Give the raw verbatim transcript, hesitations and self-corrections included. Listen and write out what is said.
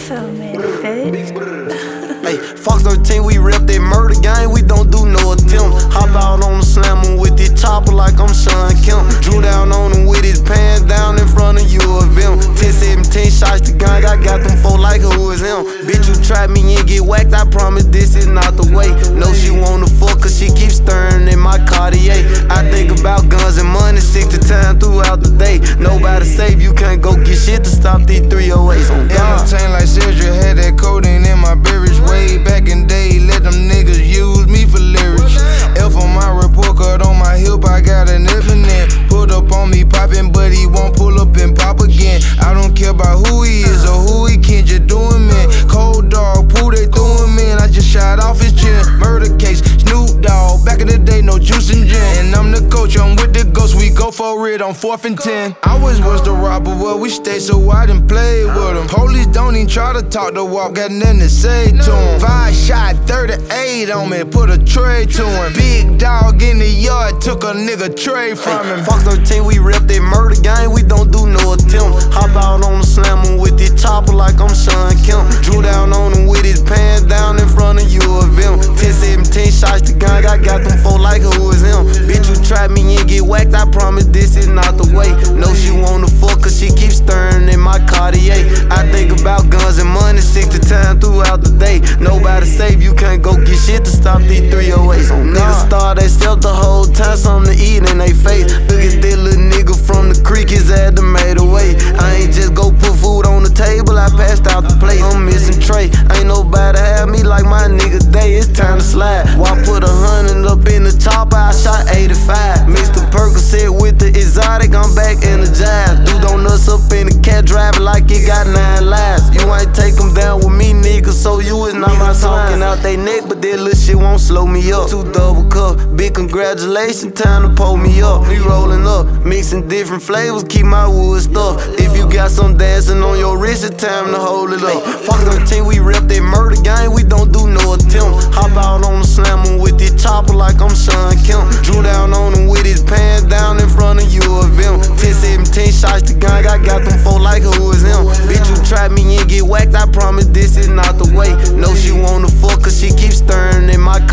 So many, bitch. Hey, Fox thirteen, we rep that murder gang, we don't do no attempt. Hop out on the slammer with this chopper like I'm Sean Kemp. Drew down on him with his pants down in front of you of him. ten seventeen shots to gang, I got them four like who is him. Bitch, you trap me and get whacked, I promise this is not the way. No, she wanna fuck cause she keeps stirring in my Cartier. I think about guns and money sixty times throughout the day. Nobody save you, can't go get shit to stop these three oh eights on God. Entertain like Cedric, had that codeine in my beverage. Way back in day, let them niggas use me for lyrics. F on my report card, on my hip, I got an evident. Put up on me poppin', but he won't pull up and pop again. I don't care about who he is or who he can, just do him in. Cold dog, pull they threw him in, I just shot off his chin. Murder case, Snoop Dogg, back in the day, no juice and gin. And I'm the coach, I'm with the ghost, we go for it on fourth and ten. I always was the robber, well we stay so I done played with him. Police don't even try to talk to walk, got nothing to say to him. Five shot, thirty-eight on me, put a tray to him. Big dog in the yard, took a nigga tray from him. Fox thirteen, we rep that murder gang, we don't do no attempt. Hop out on the slammer with this chopper like I'm Sean Kemp. Drew down on him with his pants down in front of you of him. ten seventeen shots to gang, I got them four like who is him. Bitch, you trap me and get whacked, I promise this is not the way. No, she wanna fuck cause she keeps stirring in my Cartier. I think about guns and money sixty times throughout the day. Nobody save you, can't go get shit to stop these three oh eights on God. Niggas starve they self the whole time, something to eat in they face. Look at that little nigga from the creek, his ass done made away. I ain't just go put food on the table, I passed out the plate. I'm missing tray, ain't nobody have me like my nigga day, it's time to slide. Why put a hundred up in the chopper, I shot eighty-five. Mister Percocet with the exotic, I'm back energized. Dude on us up in the cat driving like it got nine lives. You ain't take them down with me, nigga, so you is not my talking out they neck, but that little shit won't slow me up. Two double cup, big congratulations, time to pull me up. We rolling up, mixing different flavors, keep my wood stuff. If you got some dancing on your wrist, it's time to hold it up. Fox thirteen, we rep that murder gang, we don't do no attempt. Hop out on the slammer with this chopper like I'm Sean Kemp. Drew down on him with his pants down in front of you of him. ten seventeen shots to gang, I got them four like who is him. Bitch, you trap me and get whacked, I promise this is not the way. No, she wanna fuck cause she keeps stirring in my